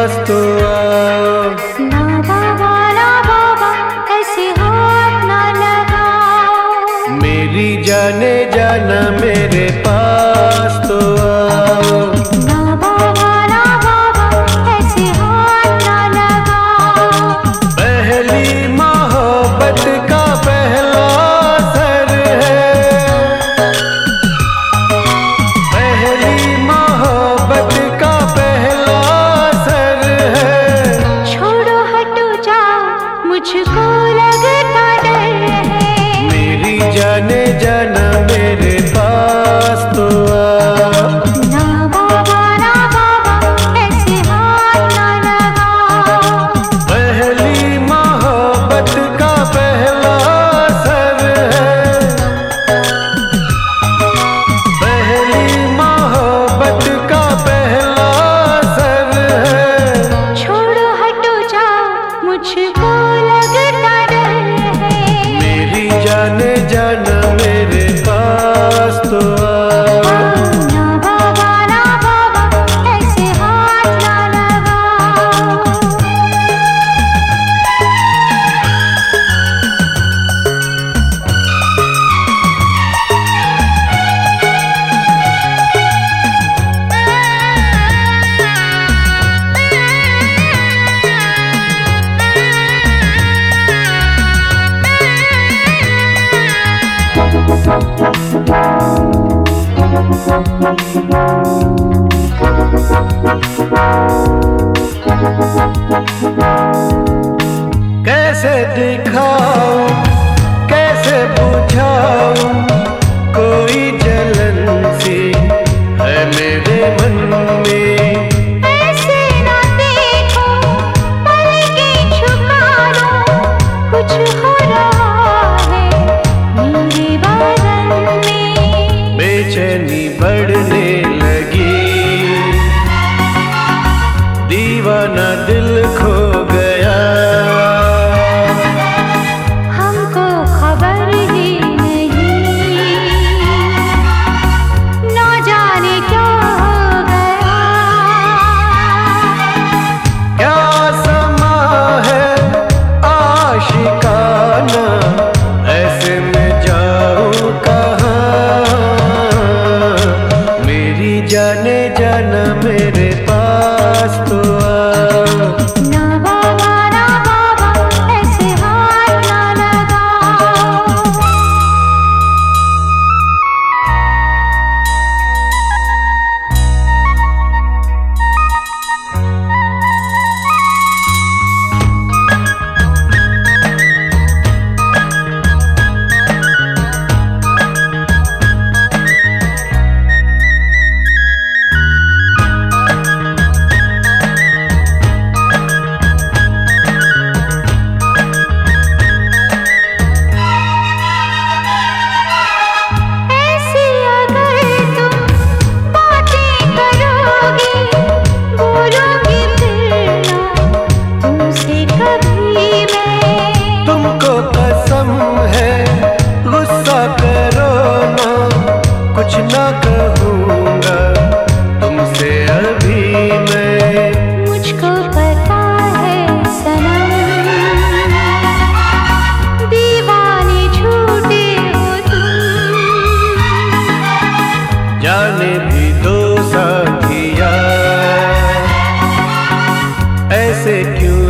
पास तो आओ। ना बाबा ऐसे हाथ ना लगाओ। मेरी जाने जाना मेरे पास तो आओ। ना बाबा ऐसे हाथ ना लगाओ। पहली मोहब्बत का पहला असर है। पहली मोहब्बत का पहला असर है। छोड़ो हटो जाओ मुझको लगता डर है। मेरी जाने जाना मेरे पास तो आओ। ना बाबा ऐसे हाथ ना लगाओ। पहली मोहब्बत का पहला असर है। पहली मोहब्बत का पहला असर है। छोड़ो हटो जाओ मुझको लगता डर है। मेरी जाने जाना मेरे पास तो आओ। ना बाबा ऐसे हाथ ना लगाओ। कैसे दिखाऊं कैसे बुझाऊं कोई जलन सी है मेरे मन में। ऐसे ना देखो पलकें झुका लो। कुछ हो रहा है मेरे बदन में। बेचैनी बढ़ने लगी दीवाना दिल खो गया। हमको खबर ही नहीं ना जाने क्या हो गया। क्या समा है आशिकाना ऐसे में जाऊं कहाँ। मेरी जाने जाना मेरे पास तो आओ। ना बाबा ऐसे हाथ ना लगाओ। ऐसी अगर तुम बातें करोगे बोलोगे फिर ना तुमसे कभी मैं। तुमको कसम है गुस्सा करो ना कुछ ना कहूँगा तुमसे अभी मैं। मुझको पता है सनम दीवाने झूठे हो तुम। जाने भी दो साथिया ऐसे क्यों